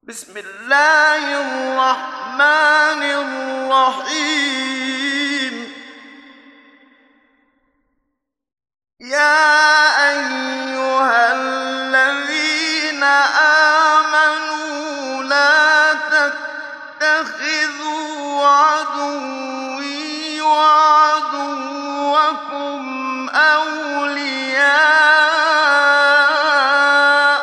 بسم الله الرحمن الرحيم. يا أيها الذين آمنوا لا تتخذوا عدوي وعدوكم أولياء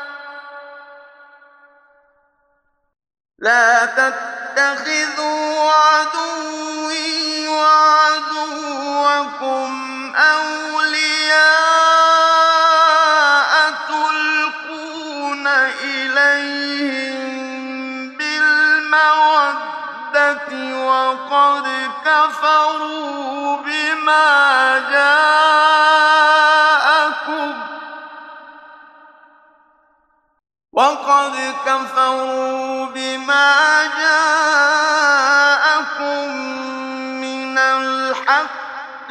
تلقون إليهم بالمودة وقد كفروا بما جاءكم من الحق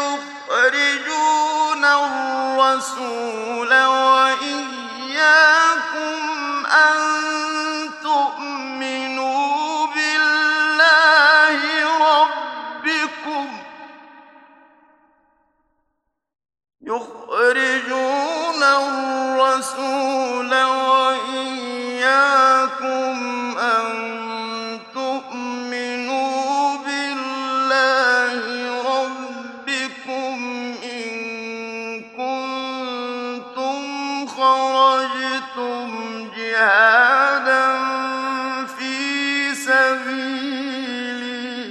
يخرجون الرسول وإياكم أن تؤمنوا بالله ربكم إن كنتم خرجتم جهادا في سبيلي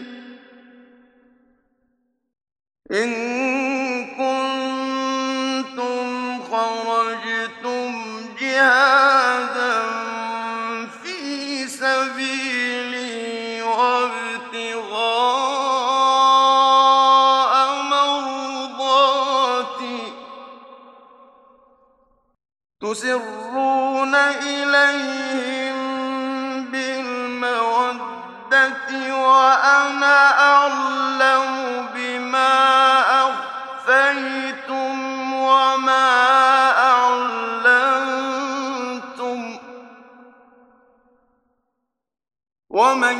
وابتغاء مرضاتي تسرون إليهم بالمودة وأنا أعلم بما أخفيتم وما أعلنتم ومن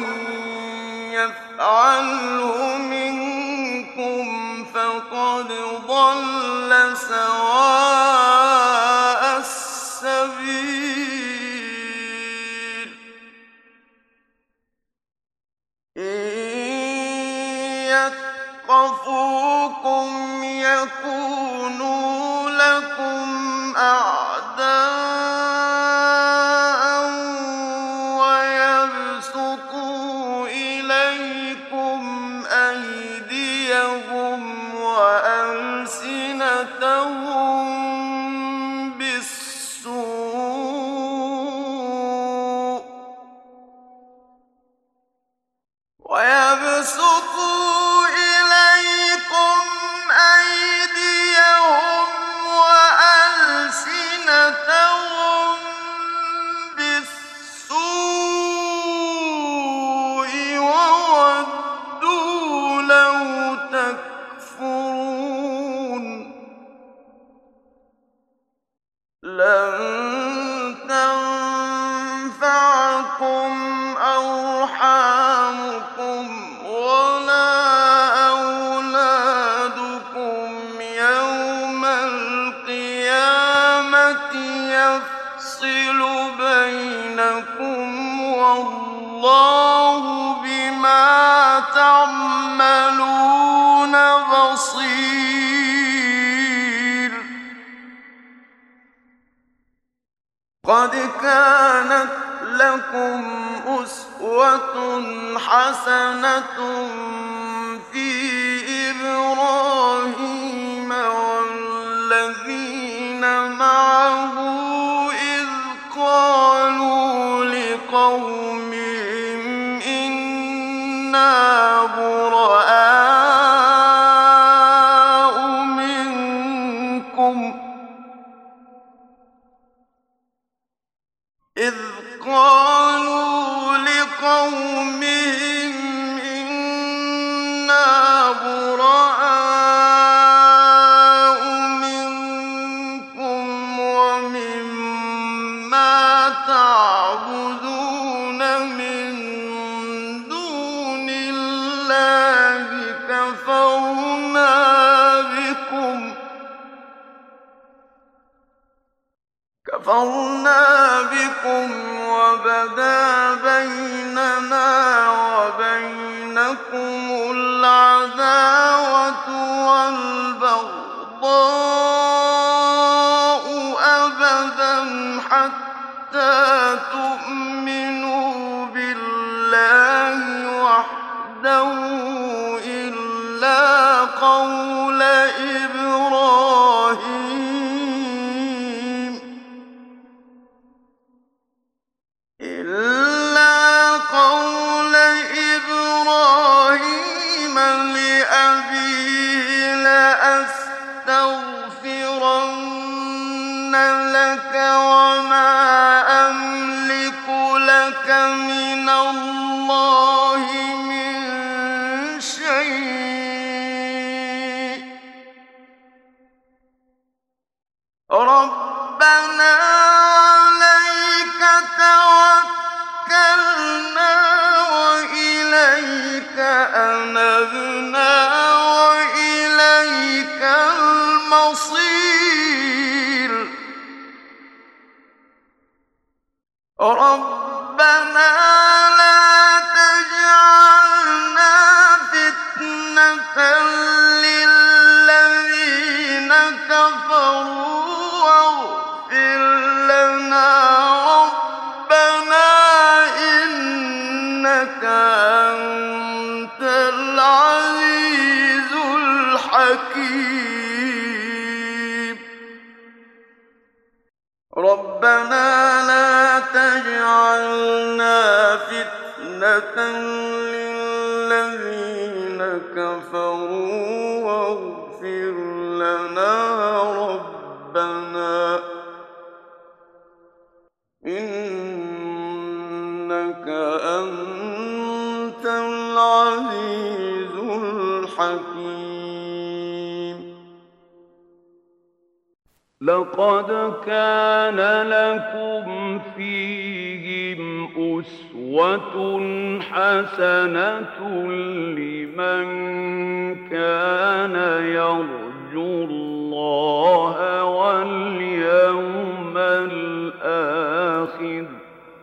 يفعله منكم فقد ضل سواء السبيل إن يثقفوكم يكونوا لكم أعداء ويبسطوا إليكم أيديهم وألسنتهم بالسوء وودوا لو تكفرون لن تنفعكم أرحامكم ولا أولادكم يوم القيامة يفصل بينكم والله بما تعملون بصير. قد كانت لكم أسوة حسنة في إبراهيم والذين معه إذ قالوا لقومهم إنا براء منكم ومما تعبدون بَدَا بَيْنَنَا وَبَيْنَكُمُ الْعَدَاوَةُ وَالْبَغْضَاءُ أَبَدًا حَتَّىٰ تُؤْمِنُوا بِاللَّهِ وَحْدَهُ إِلَّا قَوْلَ إِبْرَاهِيمَ لِأَبِيهِ لَأَسْتَغْفِرَنَّ لَكَ وَمَا أَمْلِكُ لَكَ مِنَ اللَّهِ مِن شَيْءٍ ۖ رَبَّنَا عَلَيْكَ تَوَكَّلْنَا وَإِلَيْكَ أَنَبْنَا وَإِلَيْكَ الْمَصِيرُ رَبَّنَا لَا تَجْعَلْنَا فِتْنَةً لِّلَّذِينَ كَفَرُوا وَاغْفِرْ لَنَا رَبَّنَا إِنَّكَ أَنتَ الْعَزِيزُ الْحَكِيمُ رَبَّنَا لَا تَجْعَلْنَا فِتْنَةً لِّلَّذِينَ كَفَرُوا وَاغْفِرْ لَنَا رَبَّنَا إِنَّكَ أَنتَ الْعَزِيزُ الْحَكِيمُ لَقَدْ كَانَ لَكُمْ فِيهِمْ أُسْوَةٌ حَسَنَةٌ لِّمَن كَانَ يَرْجُو اللَّهَ وَالْيَوْمَ الْآخِرَ ۚ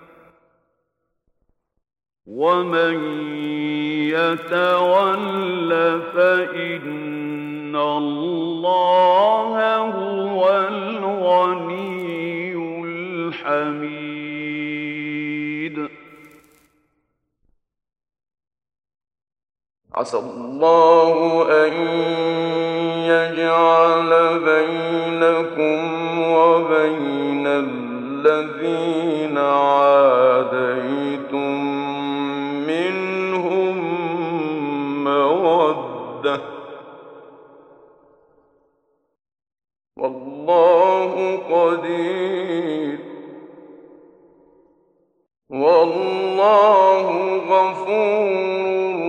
وَمَن يَتَوَلَّ فَإِنَّ اللَّهَ هُوَ الْغَنِيُّ الْحَمِيدُ عسى الله أن يجعل بينكم وبين الذين عاديتم منهم مودة والله قدير والله غفور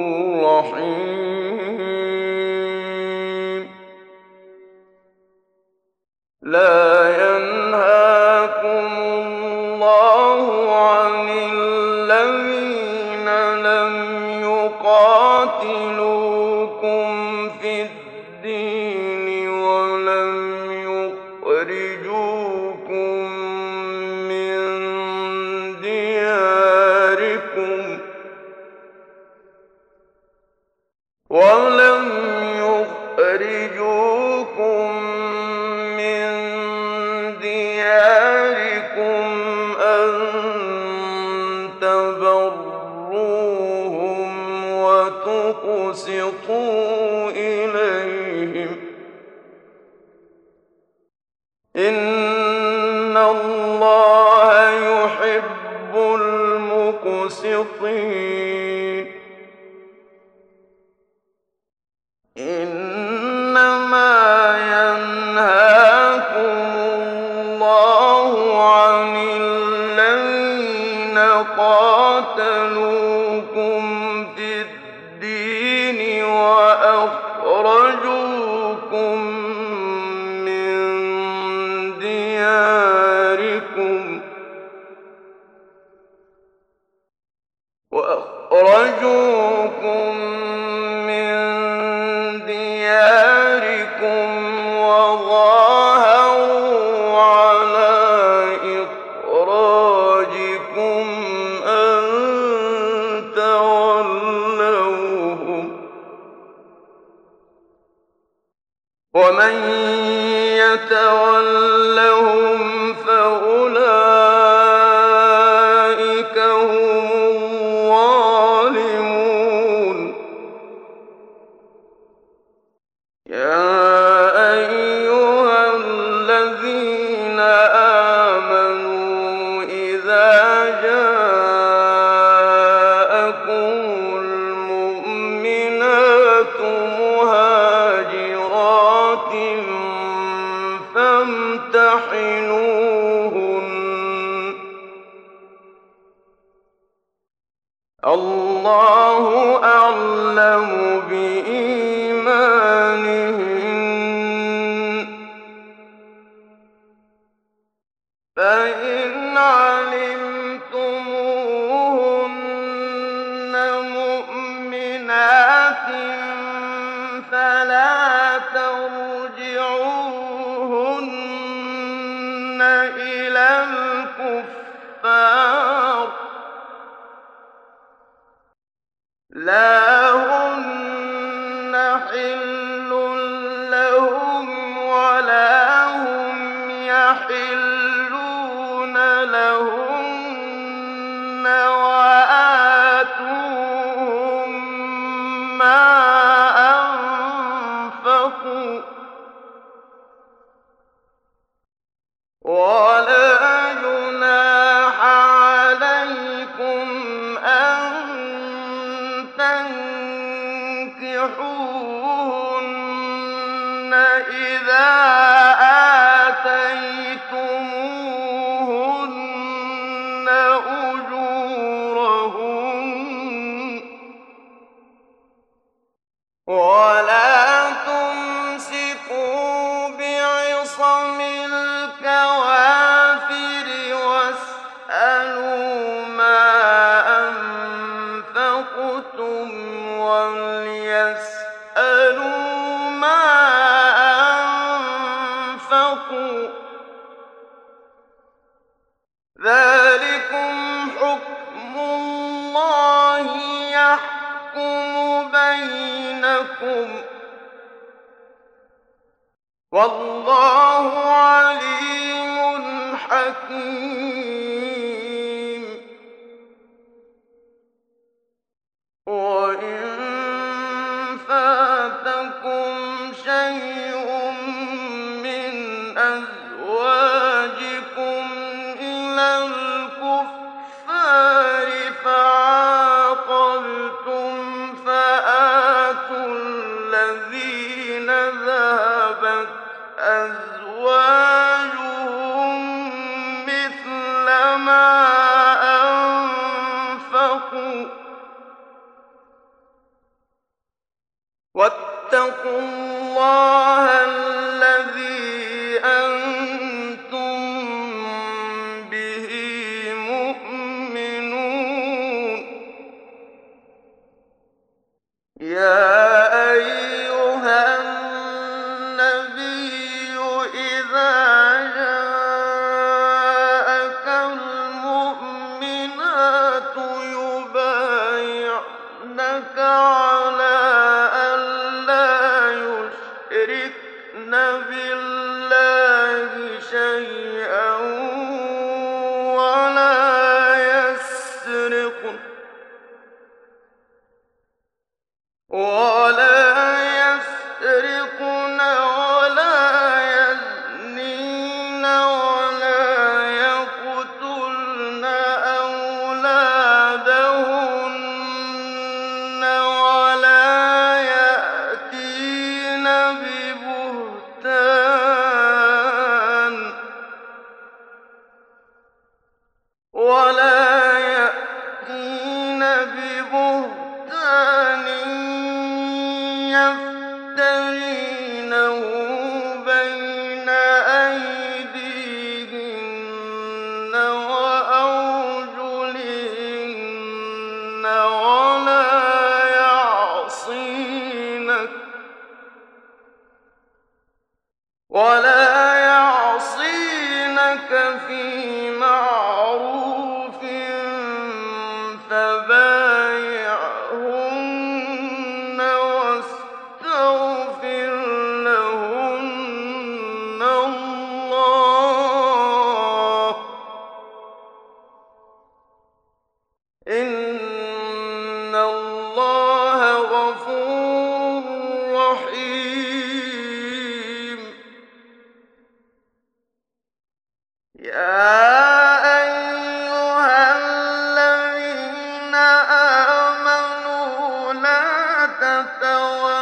رحيم لا ينهاكم الله عن الذين لم يقاتلوكم في الدين ولم يخرجوكم من دياركم أن تبروهم وتقسطوا إليهم إن الله يحب المقسطين إنما ينهاكم الله عن الذين قاتلوكم في الدين وأخرجوكم من دياركم وظاهروا على إخراجكم ومن يتولهم فأولئك هم الظالمون يا أيها الذين آمنوا إذا جاءكم المؤمنات مهاجرات فامتحنوهن الله أعلم بإيمانهن فإن علمتموهن مؤمنات فلا ترجعوهن إلى الكفار لا هن حل لهم ولا هم يحلون لهن وآتوهم ما أنفقوا ولا جناح عليكم أن تنكحوهن إذا آتيتموهن أجورهن ولا تمسكوا بعصم الكوافر واسألوا ما أنفقتم وليسألوا ما أنفقوا ذلكم حكم الله يحكم بينكم والله عليم حكيم وإن فاتكم شيء من أزواجكم إلى الكفار فعاقبتم فآتوا الذين ذهبت أزواجهم مثل ما أنفقوا واتقوا الله الذي أنتم به مؤمنون يا أيها النبي إذا جاءك المؤمنات يبايعنك على يشركن بالله شيئا ولا يسرقن ولا يزنين ولا يقتلن أولادهن ولا يأتين ببهتان يفترينه بين أيديهن وأرجلهن ولا يعصينك في معروف فبايعهن واستغفر لهن إِنَّ اللَّهَ غَفُورٌ رَّحِيمٌ يَا أَيُّهَا الَّذِينَ آمَنُوا لَا تَتَوَلَّوْا